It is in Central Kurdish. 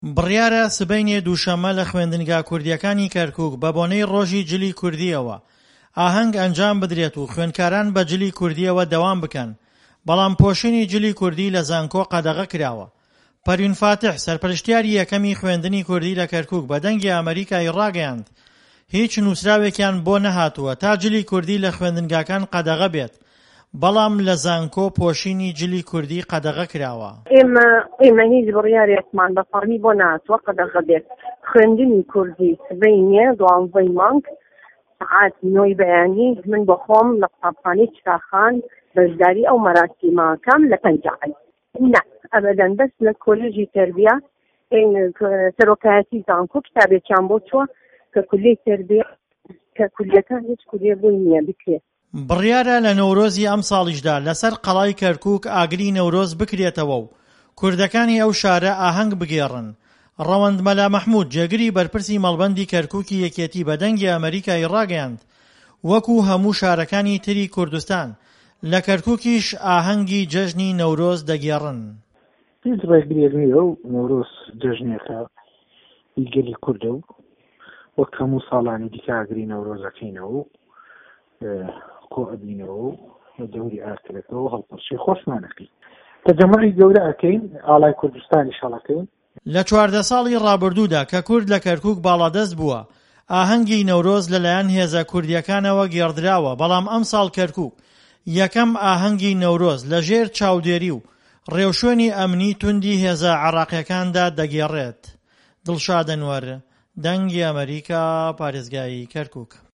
بڕیارە سبەینێ دووشەممە لە خوێندنگا کوردیەکانی کەرکووک بە بۆنەی ڕۆژی جلی کوردیەوە ئاهەنگ ئەنجام بدرێت و خوێندکاران بە جلی کوردیەوە دەوام بکەن، بەڵام پۆشینی جلی کوردی لە زانکۆ قەدەغە کراوە. پەروین فاتح سەرپەرشتیاری یەکەمی خوێندنی کوردی لە کەرکووک بە دەنگی ئەمریکای ڕاگەیاند هیچ نووسراوێکیان بۆ نەهاتووە تا جلی کوردی لە خوێندنگاکان قەدەغە بێت، بەڵام لە زانکۆ پۆشینی جلی کوردی قەدەغە کراوە. ئێمە هیچ بڕیارێکمان بە فەرمی بۆ نهاتووە قەدەغە بێت. خوێندنی کوردی سبەینێ 12 مانگ سعات 9 بەیانی من بە خۆم لە قوتابخانەی چراخان بەشداری ئەو مەراسیمەکەم لە پەنجەعەی. نه ئەبەدەن بەس لە کۆلێژی تەربیە سەرۆکایەتی زانکۆ کتابێکیان بۆ چووە کە کولیەی تەربیە کە کولیەکان هیچ کولیە بووی نییە بکرێت. بڕیارە لە نەورۆزی ئەم ساڵیشدا لەسەر قەڵای کەرکووک ئاگری نەورۆز بکرێتەوە و کوردەکانی ئەو شارە ئاهەنگ بگێڕن. ڕەوەند مەلا مەحموود جێگری بەرپرسی مەڵبەندی کەرکووکی یەکێتی بە دەنگی ئەمریکای ڕاگەیاند وەکو هەموو شارەکانی تری کوردستان لە کەرکووکیش ئاهەنگی جەژنی نەورۆز دەگێڕن. هیچ ڕێگرێک نییە و نەورۆز جەژنێکە ئیگەلی کوردە و وەک هەموو ساڵانی دیکە ئاگری نەورۆزەکەینەوە و کۆ ئەبینەوە و دەوری ئاکرێتەوە هەڵپەرشەی خۆشمانەکەی تەجەمەعی گەورە ئەکەین ئاڵای کوردستانی شەڵەکەین. لە 14 ساڵی ڕابردوودا کە کورد لە کەرکووک باڵادەست بووە ئاهەنگی نەورۆز لەلایەن هێزە کوردیەکانەوە گێڕدراوە، بەڵام ئەم ساڵ کەرکووک یەکەم ئاهەنگی نەورۆز لە ژێر چاودێری و ڕێوشوێنی ئەمنی توندی هێزە عێراقیەکاندا دەگێڕێت. دڵشاد ئەنوەر، دەنگی ئەمریکا، پارێزگای کەرکووک.